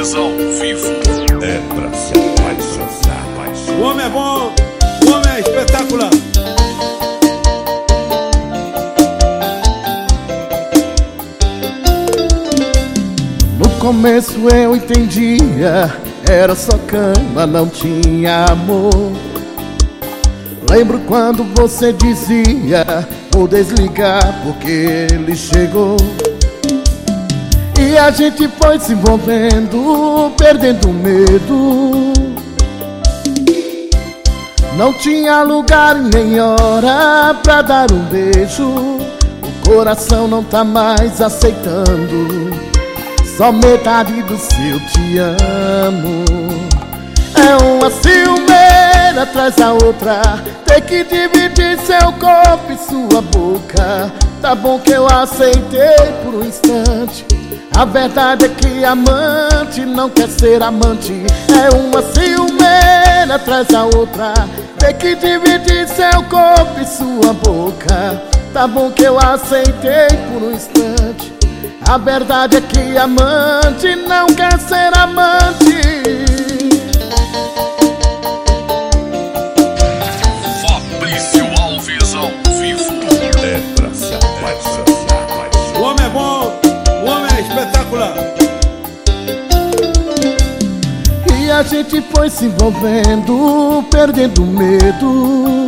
Alves ao vivo. É pra se apaixonar. O homem é bom, o homem é espetacular. No começo eu entendia, era só cama, não tinha amor. Lembro quando você dizia, vou desligar porque ele chegou. E a gente foi se envolvendo, perdendo medo. Não tinha lugar nem hora pra dar um beijo. O coração não tá mais aceitando só metade do seu te amo. É uma ciumeira atrás da outra, ter que dividir seu corpo e sua boca. Tá bom que eu aceitei por um instante, a verdade é que amante não quer ser amante. É uma ciumeira atrás da outra, ter que dividir seu corpo e sua boca. Tá bom que eu aceitei por um instante, a verdade é que amante não quer ser amante. Fabrício Alves ao vivo. É pra se apaixonar. O homem é bom, o homem é espetacular. E a gente foi se envolvendo, perdendo medo.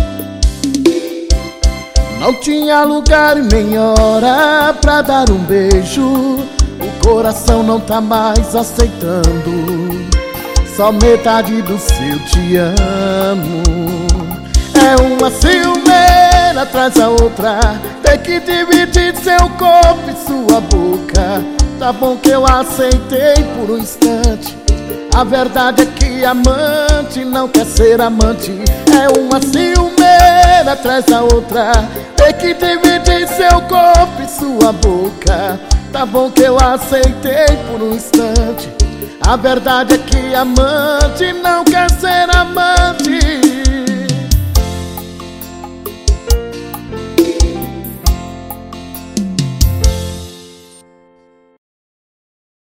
Não tinha lugar e nem hora pra dar um beijo. O coração não tá mais aceitando só metade do seu te amo. É uma ciumeira atrás da outra, ter que dividir seu corpo e sua boca. Tá bom que eu aceitei por um instante, a verdade é que amante não quer ser amante. É uma ciumeira atrás da outra, ter que dividir seu corpo e sua boca. Tá bom que eu aceitei por um instante, a verdade é que amante não quer ser amante.